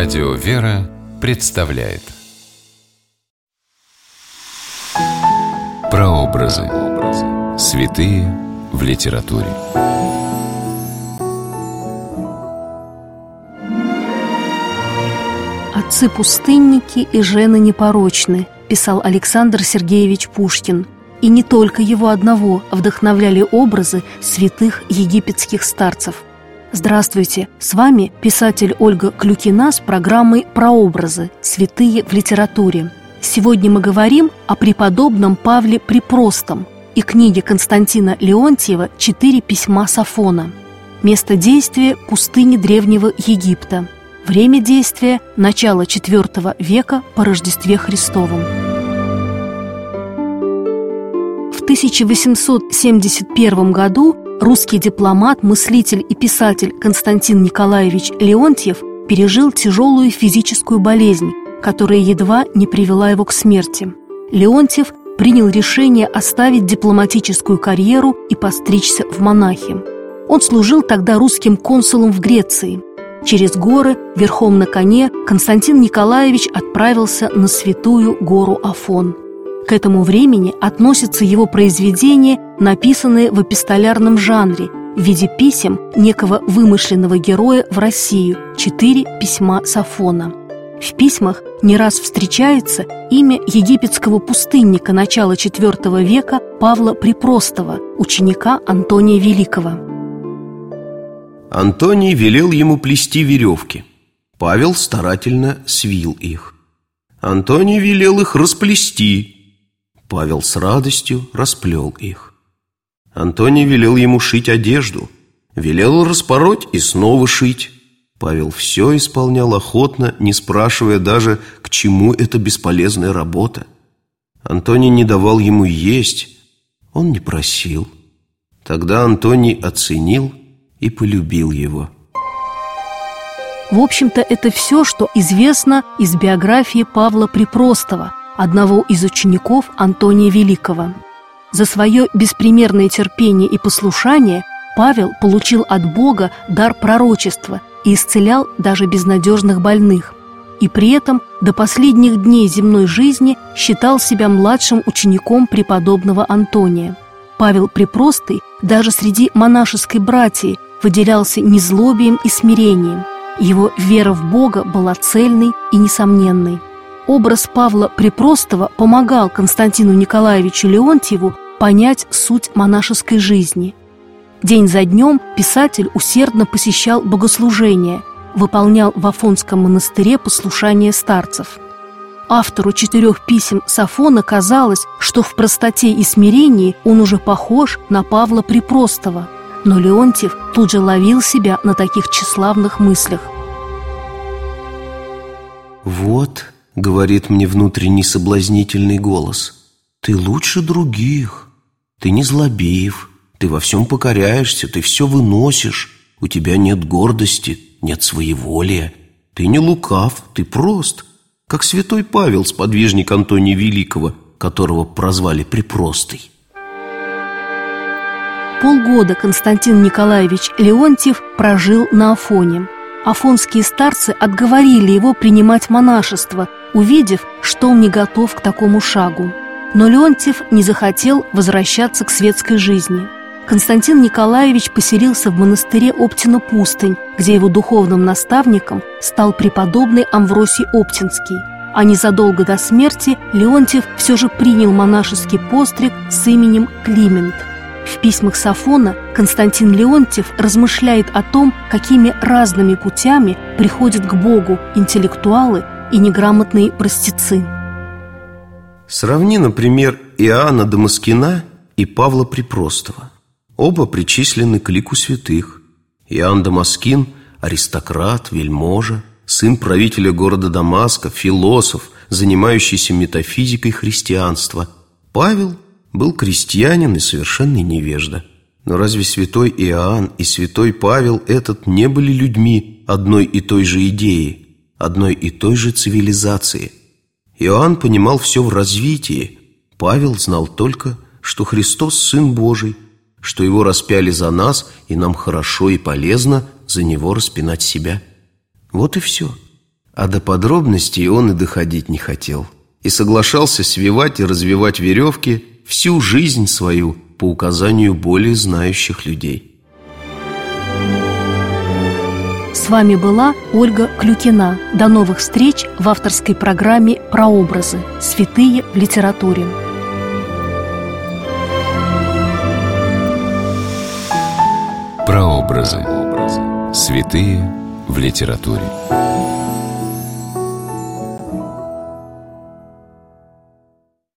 Радио «Вера» представляет Прообразы. Святые в литературе. «Отцы-пустынники и жены непорочны», писал Александр Сергеевич Пушкин. И не только его одного вдохновляли образы святых египетских старцев. Здравствуйте, с вами писатель Ольга Клюкина с программой «Прообразы. Святые в литературе». Сегодня мы говорим о преподобном Павле Припростом и книге Константина Леонтьева «4 письма с Афона». Место действия – пустыни Древнего Египта. Время действия – начало IV века по Рождестве Христовом. В 1871 году русский дипломат, мыслитель и писатель Константин Николаевич Леонтьев пережил тяжелую физическую болезнь, которая едва не привела его к смерти. Леонтьев принял решение оставить дипломатическую карьеру и постричься в монахи. Он служил тогда русским консулом в Греции. Через горы, верхом на коне, Константин Николаевич отправился на святую гору Афон. К этому времени относятся его произведения, написанные в эпистолярном жанре, в виде писем некого вымышленного героя в Россию, 4 письма с Афона. В письмах не раз встречается имя египетского пустынника начала IV века Павла Припростого, ученика Антония Великого. Антоний велел ему плести веревки. Павел старательно свил их. Антоний велел их расплести. Павел с радостью расплел их. Антоний велел ему шить одежду. Велел распороть и снова шить. Павел все исполнял охотно, не спрашивая даже, к чему эта бесполезная работа. Антоний не давал ему есть. Он не просил. Тогда Антоний оценил и полюбил его. В общем-то, это все, что известно из биографии Павла Припростого, одного из учеников Антония Великого. За свое беспримерное терпение и послушание Павел получил от Бога дар пророчества и исцелял даже безнадежных больных. И при этом до последних дней земной жизни считал себя младшим учеником преподобного Антония. Павел Припростый даже среди монашеской братьи выделялся незлобием и смирением. Его вера в Бога была цельной и несомненной. Образ Павла Припростого помогал Константину Николаевичу Леонтьеву понять суть монашеской жизни. День за днем писатель усердно посещал богослужения, выполнял в Афонском монастыре послушание старцев. Автору 4 писем с Афона казалось, что в простоте и смирении он уже похож на Павла Припростого, но Леонтьев тут же ловил себя на таких тщеславных мыслях. «Вот, — говорит мне внутренний соблазнительный голос, — ты лучше других, ты не злобив, ты во всем покоряешься, ты все выносишь, у тебя нет гордости, нет своеволия, ты не лукав, ты прост, как святой Павел, сподвижник Антония Великого, которого прозвали Припростый». Полгода Константин Николаевич Леонтьев прожил на Афоне. Афонские старцы отговорили его принимать монашество, увидев, что он не готов к такому шагу. Но Леонтьев не захотел возвращаться к светской жизни. Константин Николаевич поселился в монастыре Оптина-Пустынь, где его духовным наставником стал преподобный Амвросий Оптинский. А незадолго до смерти Леонтьев все же принял монашеский постриг с именем Климент. В письмах с Афона Константин Леонтьев размышляет о том, какими разными путями приходят к Богу интеллектуалы и неграмотные простецы. Сравни, например, Иоанна Дамаскина и Павла Припростого. Оба причислены к лику святых. Иоанн Дамаскин – аристократ, вельможа, сын правителя города Дамаска, философ, занимающийся метафизикой христианства. Павел был крестьянин и совершенный невежда. Но разве святой Иоанн и святой Павел этот не были людьми одной и той же идеи, одной и той же цивилизации? Иоанн понимал все в развитии, Павел знал только, что Христос Сын Божий, что Его распяли за нас, и нам хорошо и полезно за Него распинать себя. Вот и все. А до подробностей он и доходить не хотел, и соглашался свивать и развивать веревки всю жизнь свою по указанию более знающих людей. С вами была Ольга Клюкина. До новых встреч в авторской программе «Прообразы. Святые в литературе». Прообразы. Святые в литературе.